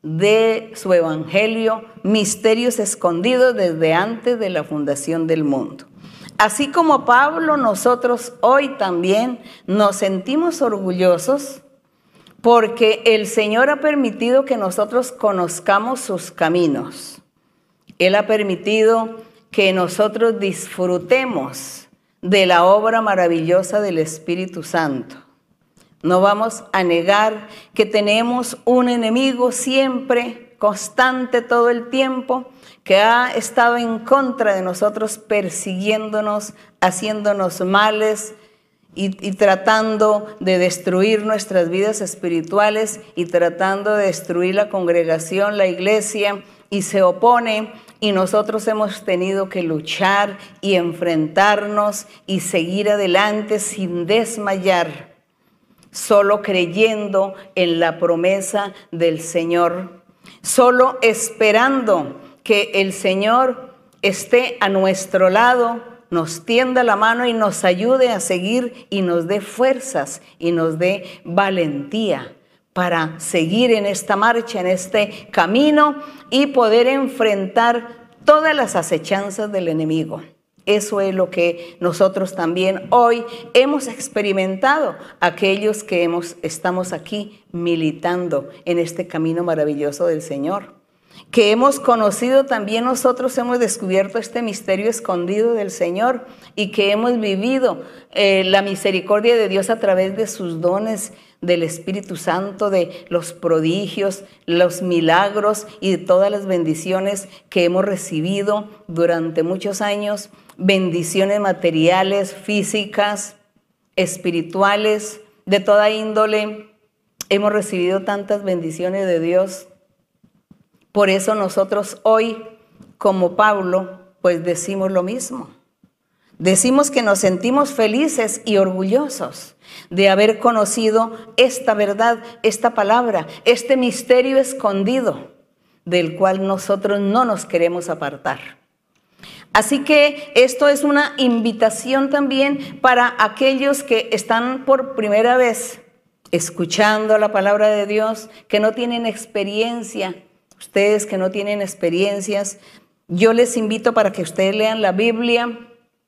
de su evangelio, misterios escondidos desde antes de la fundación del mundo. Así como Pablo, nosotros hoy también nos sentimos orgullosos porque el Señor ha permitido que nosotros conozcamos sus caminos. Él ha permitido que nosotros disfrutemos de la obra maravillosa del Espíritu Santo. No vamos a negar que tenemos un enemigo siempre, constante todo el tiempo, que ha estado en contra de nosotros, persiguiéndonos, haciéndonos males y, y tratando de destruir nuestras vidas espirituales y tratando de destruir la congregación, la iglesia, y se opone, y nosotros hemos tenido que luchar y enfrentarnos y seguir adelante sin desmayar, solo creyendo en la promesa del Señor, solo esperando que el Señor esté a nuestro lado, nos tienda la mano y nos ayude a seguir y nos dé fuerzas y nos dé valentía para seguir en esta marcha, en este camino y poder enfrentar todas las acechanzas del enemigo. Eso es lo que nosotros también hoy hemos experimentado, aquellos que hemos, estamos aquí militando en este camino maravilloso del Señor, que hemos conocido también nosotros, hemos descubierto este misterio escondido del Señor y que hemos vivido eh, la misericordia de Dios a través de sus dones, del Espíritu Santo, de los prodigios, los milagros y de todas las bendiciones que hemos recibido durante muchos años, bendiciones materiales, físicas, espirituales, de toda índole. Hemos recibido tantas bendiciones de Dios. Por eso nosotros hoy, como Pablo, pues decimos lo mismo. Decimos que nos sentimos felices y orgullosos de haber conocido esta verdad, esta palabra, este misterio escondido del cual nosotros no nos queremos apartar. Así que esto es una invitación también para aquellos que están por primera vez escuchando la palabra de Dios, que no tienen experiencia. Ustedes que no tienen experiencias, yo les invito para que ustedes lean la Biblia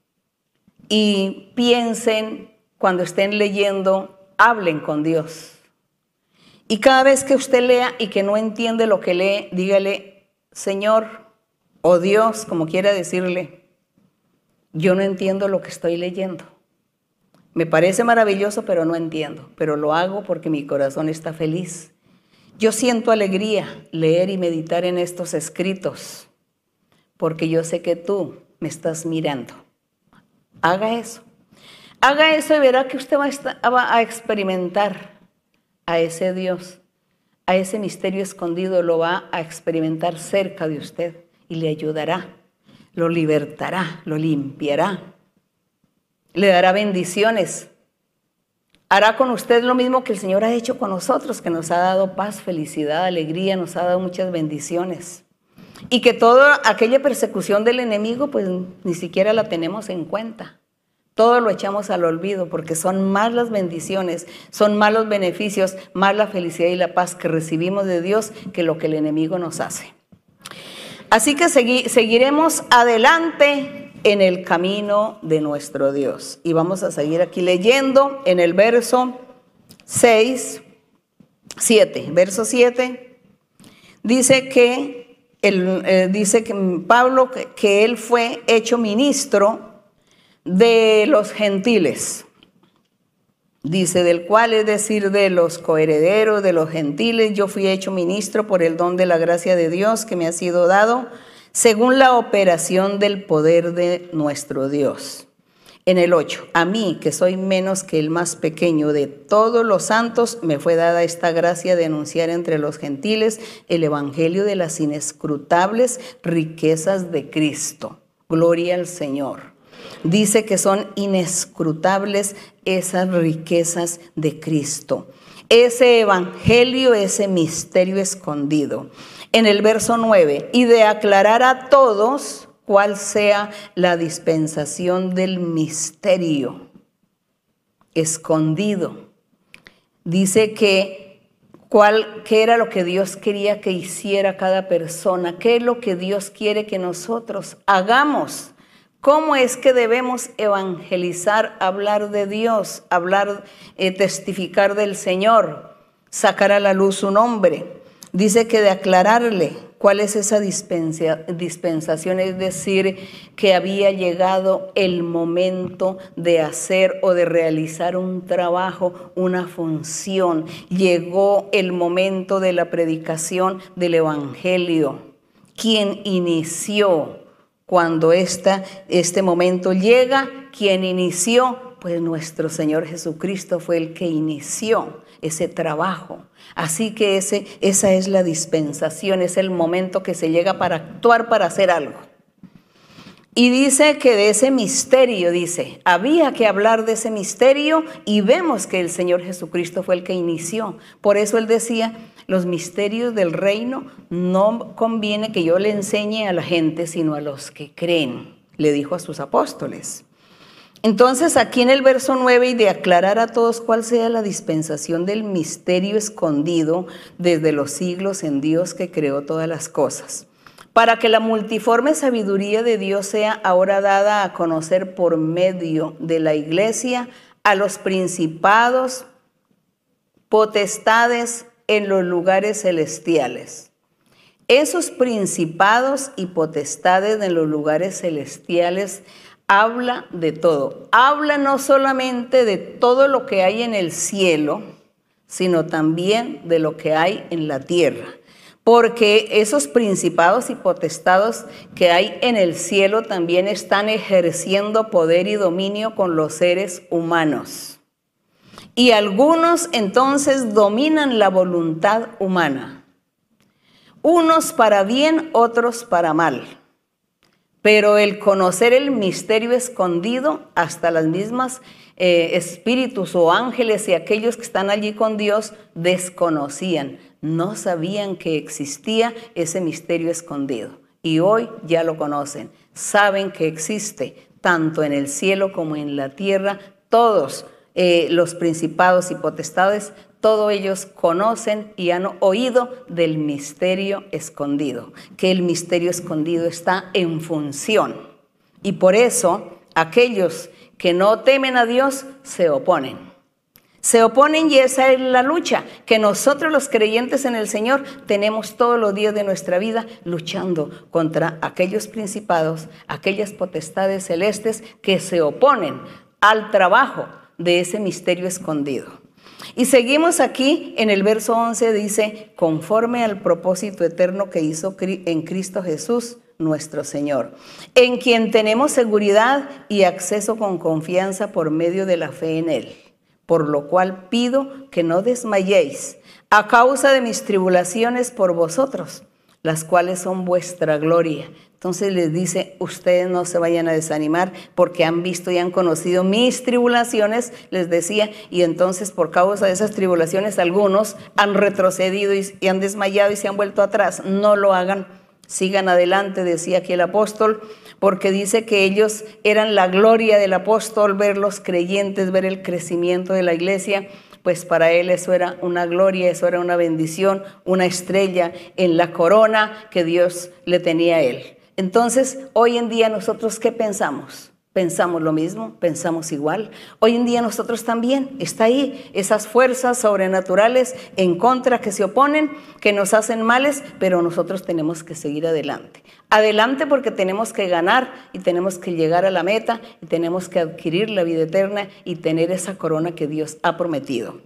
y piensen cuando estén leyendo, hablen con Dios. Y cada vez que usted lea y que no entiende lo que lee, dígale, Señor o Dios, como quiera decirle, yo no entiendo lo que estoy leyendo. Me parece maravilloso, pero no entiendo. Pero lo hago porque mi corazón está feliz. Yo siento alegría leer y meditar en estos escritos, porque yo sé que tú me estás mirando. Haga eso. Haga eso y verá que usted va a, estar, va a experimentar a ese Dios, a ese misterio escondido, lo va a experimentar cerca de usted y le ayudará, lo libertará, lo limpiará, le dará bendiciones. Hará con usted lo mismo que el Señor ha hecho con nosotros, que nos ha dado paz, felicidad, alegría, nos ha dado muchas bendiciones. Y que toda aquella persecución del enemigo, pues ni siquiera la tenemos en cuenta. Todo lo echamos al olvido porque son más las bendiciones, son más los beneficios, más la felicidad y la paz que recibimos de Dios que lo que el enemigo nos hace. Así que segui- seguiremos adelante en el camino de nuestro Dios. Y vamos a seguir aquí leyendo en el verso seis, siete. Verso siete dice que, el, eh, dice que Pablo, que, que él fue hecho ministro de los gentiles. Dice, del cual, es decir, de los coherederos, de los gentiles, yo fui hecho ministro por el don de la gracia de Dios que me ha sido dado, según la operación del poder de nuestro Dios. En el ocho, a mí, que soy menos que el más pequeño de todos los santos, me fue dada esta gracia de anunciar entre los gentiles el evangelio de las inescrutables riquezas de Cristo. Gloria al Señor. Dice que son inescrutables esas riquezas de Cristo. Ese evangelio, ese misterio escondido. En el verso nueve, y de aclarar a todos cuál sea la dispensación del misterio escondido. Dice que cuál, qué era lo que Dios quería que hiciera cada persona, qué es lo que Dios quiere que nosotros hagamos. ¿Cómo es que debemos evangelizar, hablar de Dios, hablar, eh, testificar del Señor, sacar a la luz su nombre? Dice que de aclararle cuál es esa dispensa, dispensación, es decir, que había llegado el momento de hacer o de realizar un trabajo, una función. Llegó el momento de la predicación del evangelio. Quien inició, cuando esta, este momento llega, quien inició Pues nuestro Señor Jesucristo fue el que inició ese trabajo. Así que ese, esa es la dispensación, es el momento que se llega para actuar, para hacer algo. Y dice que de ese misterio, dice, había que hablar de ese misterio y vemos que el Señor Jesucristo fue el que inició. Por eso Él decía, los misterios del reino no conviene que yo le enseñe a la gente, sino a los que creen, le dijo a sus apóstoles. Entonces aquí en el verso nueve, y de aclarar a todos cuál sea la dispensación del misterio escondido desde los siglos en Dios que creó todas las cosas, para que la multiforme sabiduría de Dios sea ahora dada a conocer por medio de la iglesia a los principados, potestades en los lugares celestiales. Esos principados y potestades en los lugares celestiales habla de todo. Habla no solamente de todo lo que hay en el cielo, sino también de lo que hay en la tierra. Porque esos principados y potestados que hay en el cielo también están ejerciendo poder y dominio con los seres humanos. Y algunos entonces dominan la voluntad humana. Unos para bien, otros para mal. Pero el conocer el misterio escondido, hasta las mismas eh, espíritus o ángeles y aquellos que están allí con Dios desconocían, no sabían que existía ese misterio escondido. Y hoy ya lo conocen, saben que existe tanto en el cielo como en la tierra. Todos eh, los principados y potestades, todos ellos conocen y han oído del misterio escondido, que el misterio escondido está en función. Y por eso aquellos que no temen a Dios se oponen. Se oponen y esa es la lucha que nosotros los creyentes en el Señor tenemos todos los días de nuestra vida luchando contra aquellos principados, aquellas potestades celestes que se oponen al trabajo de ese misterio escondido. Y seguimos aquí en el verso once, dice, conforme al propósito eterno que hizo en Cristo Jesús, nuestro Señor, en quien tenemos seguridad y acceso con confianza por medio de la fe en Él. Por lo cual pido que no desmayéis a causa de mis tribulaciones por vosotros, las cuales son vuestra gloria. Entonces les dice, ustedes no se vayan a desanimar porque han visto y han conocido mis tribulaciones, les decía, y entonces por causa de esas tribulaciones algunos han retrocedido y, y han desmayado y se han vuelto atrás. No lo hagan, sigan adelante, decía aquí el apóstol, porque dice que ellos eran la gloria del apóstol, ver los creyentes, ver el crecimiento de la iglesia. Pues para él eso era una gloria, eso era una bendición, una estrella en la corona que Dios le tenía a él. Entonces, hoy en día nosotros, ¿qué pensamos? ¿Pensamos lo mismo? ¿Pensamos igual? Hoy en día nosotros también, está ahí esas fuerzas sobrenaturales en contra que se oponen, que nos hacen males, pero nosotros tenemos que seguir adelante. Adelante porque tenemos que ganar y tenemos que llegar a la meta y tenemos que adquirir la vida eterna y tener esa corona que Dios ha prometido.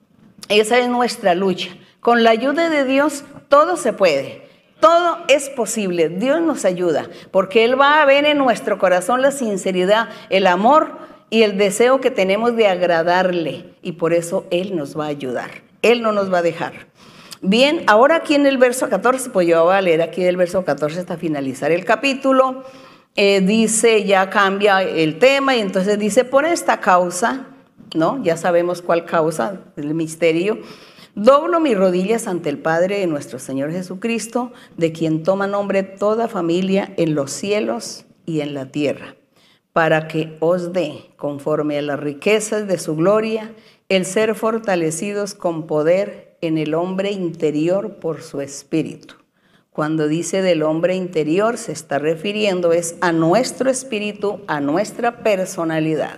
Esa es nuestra lucha. Con la ayuda de Dios todo se puede. Todo es posible, Dios nos ayuda, porque Él va a ver en nuestro corazón la sinceridad, el amor y el deseo que tenemos de agradarle, y por eso Él nos va a ayudar, Él no nos va a dejar. Bien, ahora aquí en el verso catorce, pues yo voy a leer aquí del verso catorce hasta finalizar el capítulo, eh, dice, ya cambia el tema, y entonces dice, por esta causa, ¿no? Ya sabemos cuál causa, el misterio. Doblo mis rodillas ante el Padre de nuestro Señor Jesucristo, de quien toma nombre toda familia en los cielos y en la tierra, para que os dé, conforme a las riquezas de su gloria, el ser fortalecidos con poder en el hombre interior por su espíritu. Cuando dice del hombre interior, se está refiriendo es a nuestro espíritu, a nuestra personalidad.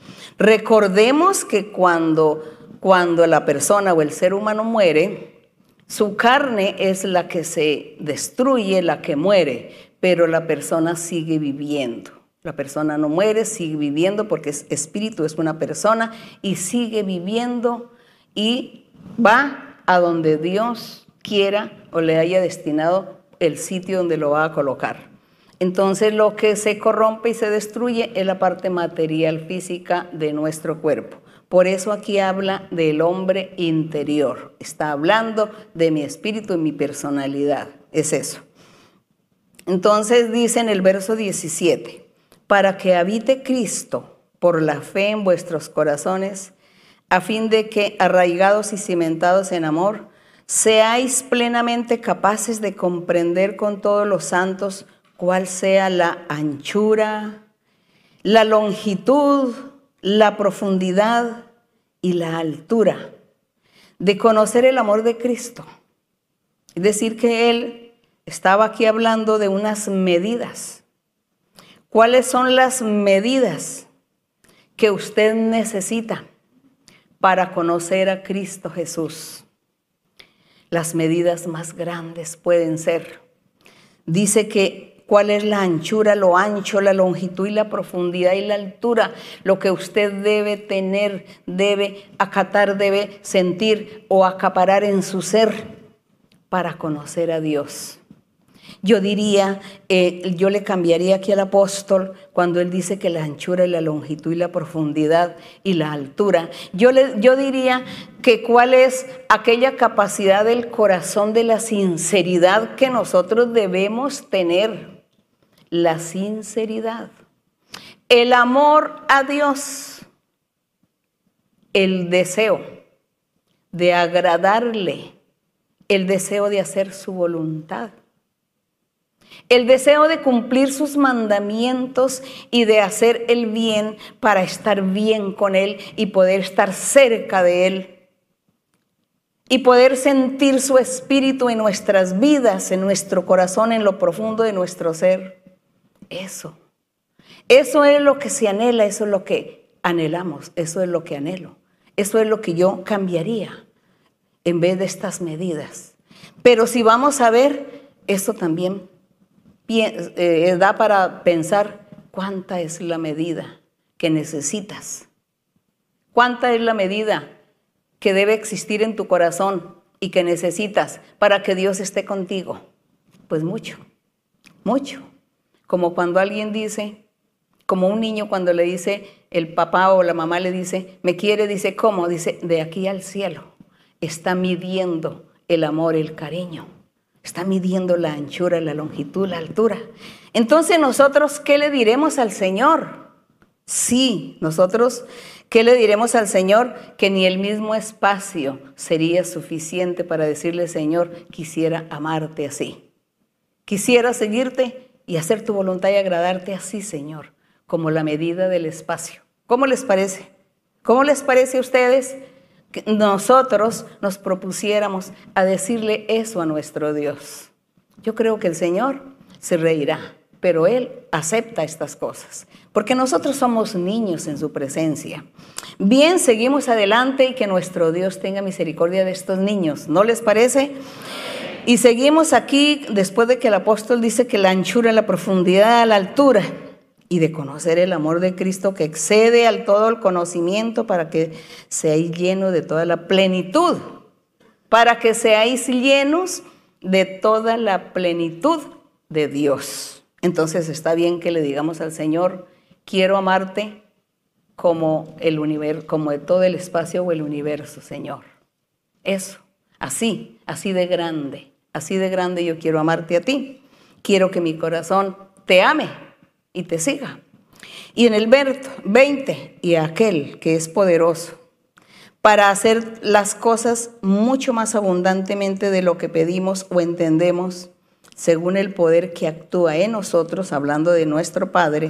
Recordemos que cuando... Cuando la persona o el ser humano muere, su carne es la que se destruye, la que muere, pero la persona sigue viviendo. La persona no muere, sigue viviendo porque es espíritu, es una persona y sigue viviendo y va a donde Dios quiera o le haya destinado el sitio donde lo va a colocar. Entonces lo que se corrompe y se destruye es la parte material física de nuestro cuerpo. Por eso aquí habla del hombre interior. Está hablando de mi espíritu y mi personalidad. Es eso. Entonces dice en el verso diecisiete, para que habite Cristo por la fe en vuestros corazones, a fin de que, arraigados y cimentados en amor, seáis plenamente capaces de comprender con todos los santos cuál sea la anchura, la longitud, la profundidad y la altura, de conocer el amor de Cristo. Es decir, que Él estaba aquí hablando de unas medidas. ¿Cuáles son las medidas que usted necesita para conocer a Cristo Jesús? Las medidas más grandes pueden ser. Dice que cuál es la anchura, lo ancho, la longitud y la profundidad y la altura, lo que usted debe tener, debe acatar, debe sentir o acaparar en su ser para conocer a Dios. Yo diría, eh, yo le cambiaría aquí al apóstol cuando él dice que la anchura y la longitud y la profundidad y la altura. Yo, le, yo diría que cuál es aquella capacidad del corazón de la sinceridad que nosotros debemos tener. La sinceridad, el amor a Dios, el deseo de agradarle, el deseo de hacer su voluntad. El deseo de cumplir sus mandamientos y de hacer el bien para estar bien con Él y poder estar cerca de Él. Y poder sentir su espíritu en nuestras vidas, en nuestro corazón, en lo profundo de nuestro ser. Eso. Eso es lo que se anhela, eso es lo que anhelamos, eso es lo que anhelo. Eso es lo que yo cambiaría en vez de estas medidas. Pero si vamos a ver, eso también Eh, da para pensar cuánta es la medida que necesitas, cuánta es la medida que debe existir en tu corazón y que necesitas para que Dios esté contigo. Pues mucho, mucho. Como cuando alguien dice, como un niño cuando le dice, el papá o la mamá le dice, me quiere, dice, ¿cómo? Dice, de aquí al cielo. Está midiendo el amor, el cariño. Está midiendo la anchura, la longitud, la altura. Entonces, ¿nosotros qué le diremos al Señor? Sí, nosotros, ¿qué le diremos al Señor? Que ni el mismo espacio sería suficiente para decirle, Señor, quisiera amarte así. Quisiera seguirte y hacer tu voluntad y agradarte así, Señor, como la medida del espacio. ¿Cómo les parece? ¿Cómo les parece a ustedes que nosotros nos propusiéramos a decirle eso a nuestro Dios? Yo creo que el Señor se reirá, pero Él acepta estas cosas, porque nosotros somos niños en su presencia. Bien, seguimos adelante y que nuestro Dios tenga misericordia de estos niños, ¿no les parece? Y seguimos aquí después de que el apóstol dice que la anchura, la profundidad, la altura, y de conocer el amor de Cristo que excede al todo el conocimiento para que seáis llenos de toda la plenitud, para que seáis llenos de toda la plenitud de Dios. Entonces está bien que le digamos al Señor, quiero amarte como el universo, como de todo el espacio o el universo, Señor. Eso, así, así de grande, así de grande yo quiero amarte a ti. Quiero que mi corazón te ame y te siga. Y en el verso veinte, y aquel que es poderoso para hacer las cosas mucho más abundantemente de lo que pedimos o entendemos, según el poder que actúa en nosotros, hablando de nuestro Padre,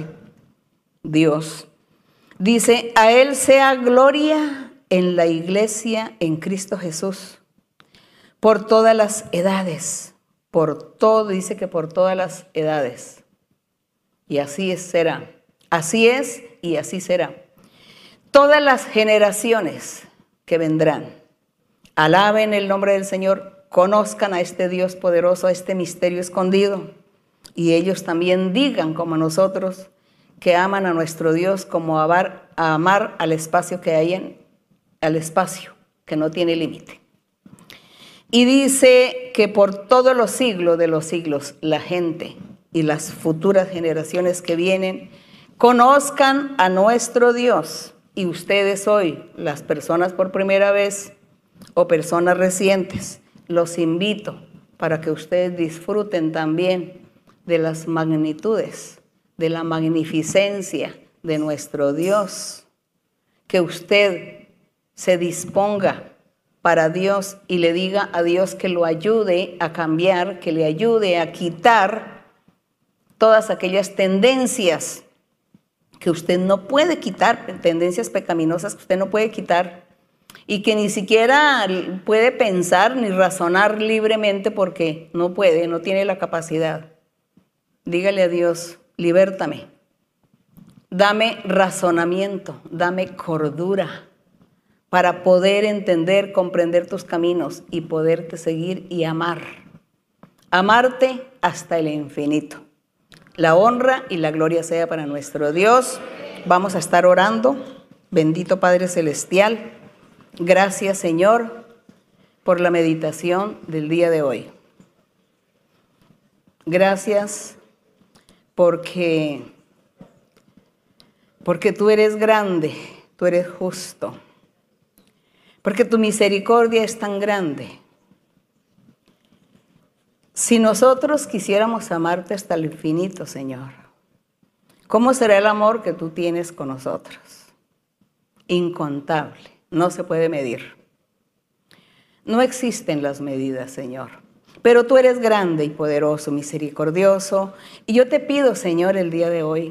Dios, dice, a Él sea gloria en la iglesia en Cristo Jesús, por todas las edades, por todo, dice que por todas las edades. Y así es, será. Así es y así será. Todas las generaciones que vendrán, alaben el nombre del Señor, conozcan a este Dios poderoso, a este misterio escondido. Y ellos también digan como nosotros que aman a nuestro Dios, como amar, a amar al espacio que hay en, al espacio que no tiene límite. Y dice que por todos los siglos de los siglos la gente y las futuras generaciones que vienen conozcan a nuestro Dios. Y ustedes hoy, las personas por primera vez o personas recientes, los invito para que ustedes disfruten también de las magnitudes, de la magnificencia de nuestro Dios. Que usted se disponga para Dios y le diga a Dios que lo ayude a cambiar, que le ayude a quitar todas aquellas tendencias que usted no puede quitar, tendencias pecaminosas que usted no puede quitar y que ni siquiera puede pensar ni razonar libremente porque no puede, no tiene la capacidad. Dígale a Dios, libértame, dame razonamiento, dame cordura para poder entender, comprender tus caminos y poderte seguir y amar. Amarte hasta el infinito. La honra y la gloria sea para nuestro Dios. Vamos a estar orando. Bendito Padre Celestial, gracias Señor por la meditación del día de hoy. Gracias porque, porque tú eres grande, tú eres justo, porque tu misericordia es tan grande. Si nosotros quisiéramos amarte hasta el infinito, Señor, ¿cómo será el amor que tú tienes con nosotros? Incontable, no se puede medir. No existen las medidas, Señor, pero tú eres grande y poderoso, misericordioso. Y yo te pido, Señor, el día de hoy,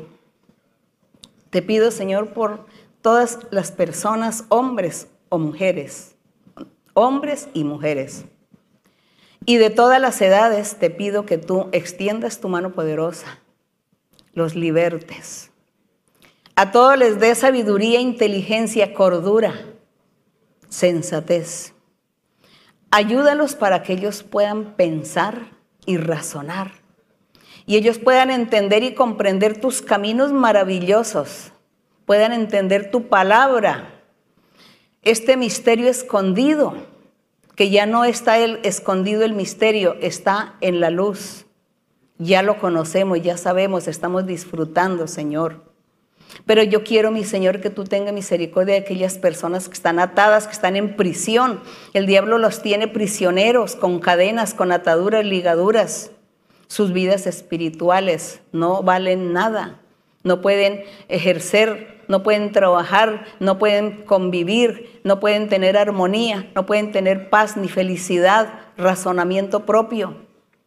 te pido, Señor, por todas las personas, hombres o mujeres, hombres y mujeres, y de todas las edades, te pido que tú extiendas tu mano poderosa, los libertes. A todos les dé sabiduría, inteligencia, cordura, sensatez. Ayúdalos para que ellos puedan pensar y razonar. Y ellos puedan entender y comprender tus caminos maravillosos. Puedan entender tu palabra. Este misterio escondido, que ya no está el, escondido el misterio, está en la luz. Ya lo conocemos, ya sabemos, estamos disfrutando, Señor. Pero yo quiero, mi Señor, que tú tengas misericordia de aquellas personas que están atadas, que están en prisión. El diablo los tiene prisioneros, con cadenas, con ataduras, ligaduras. Sus vidas espirituales no valen nada. No pueden ejercer, no pueden trabajar, no pueden convivir, no pueden tener armonía, no pueden tener paz ni felicidad, razonamiento propio.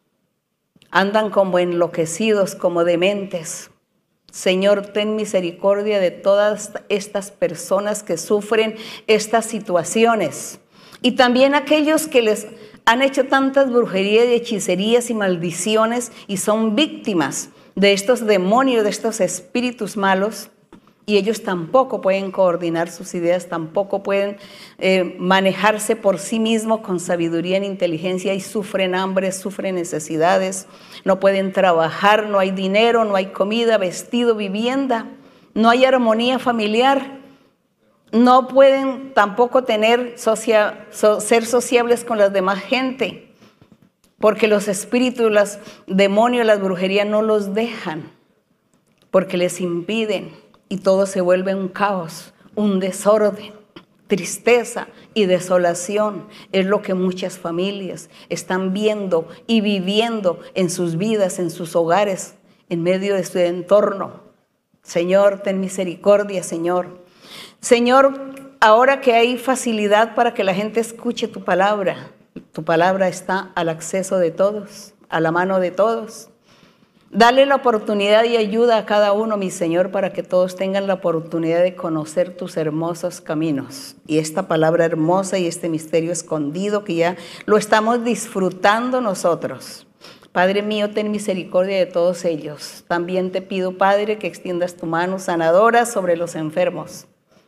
Andan como enloquecidos, como dementes. Señor, ten misericordia de todas estas personas que sufren estas situaciones. Y también aquellos que les han hecho tantas brujerías y hechicerías y maldiciones y son víctimas de estos demonios, de estos espíritus malos, y ellos tampoco pueden coordinar sus ideas, tampoco pueden eh, manejarse por sí mismos con sabiduría e inteligencia, y sufren hambre, sufren necesidades, no pueden trabajar, no hay dinero, no hay comida, vestido, vivienda, no hay armonía familiar, no pueden tampoco tener socia, so, ser sociables con la demás gente, porque los espíritus, los demonios, las brujerías no los dejan, porque les impiden, y todo se vuelve un caos, un desorden, tristeza y desolación. Es lo que muchas familias están viendo y viviendo en sus vidas, en sus hogares, en medio de su entorno. Señor, ten misericordia, Señor. Señor, ahora que hay facilidad para que la gente escuche tu palabra, tu palabra está al acceso de todos, a la mano de todos. Dale la oportunidad y ayuda a cada uno, mi Señor, para que todos tengan la oportunidad de conocer tus hermosos caminos. Y esta palabra hermosa y este misterio escondido que ya lo estamos disfrutando nosotros. Padre mío, ten misericordia de todos ellos. También te pido, Padre, que extiendas tu mano sanadora sobre los enfermos.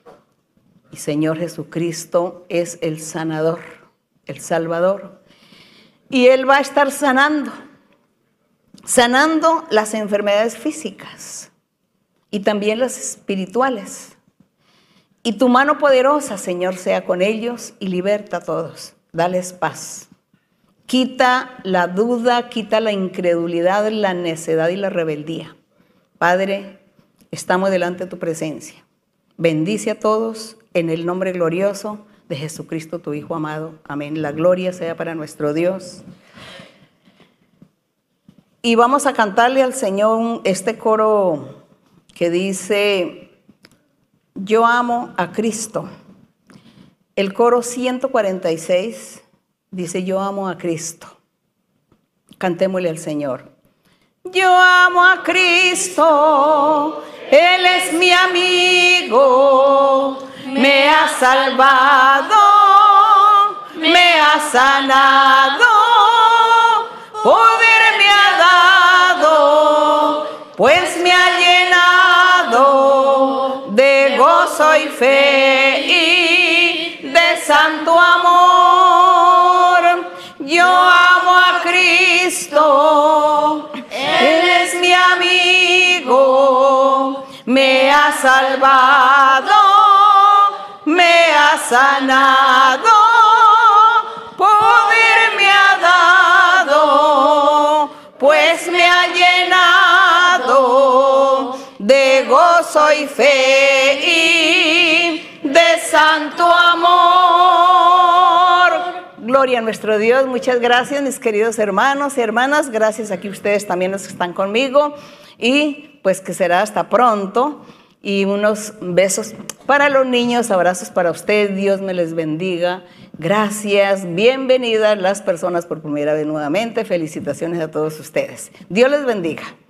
Y Señor Jesucristo es el sanador, el Salvador. Y Él va a estar sanando. Sanando las enfermedades físicas y también las espirituales. Y tu mano poderosa, Señor, sea con ellos y liberta a todos. Dales paz. Quita la duda, quita la incredulidad, la necedad y la rebeldía. Padre, estamos delante de tu presencia. Bendice a todos en el nombre glorioso de Jesucristo, tu Hijo amado. Amén. La gloria sea para nuestro Dios. Y vamos a cantarle al Señor este coro que dice, yo amo a Cristo. El coro ciento cuarenta y seis dice, yo amo a Cristo. Cantémosle al Señor. Yo amo a Cristo, Él es mi amigo, me ha salvado, me ha sanado, poder me ha dado, pues me ha llenado de gozo y fe y de santo amor. Yo amo a Cristo, Él es mi amigo, me ha salvado, me ha sanado, poder me ha dado, pues me ha llenado de gozo y fe y de santo amor. Gloria a nuestro Dios. Muchas gracias, mis queridos hermanos y hermanas. Gracias aquí ustedes también los que están conmigo. Y pues que será hasta pronto. Y unos besos para los niños, abrazos para ustedes. Dios me les bendiga. Gracias. Bienvenidas las personas por primera vez nuevamente. Felicitaciones a todos ustedes. Dios les bendiga.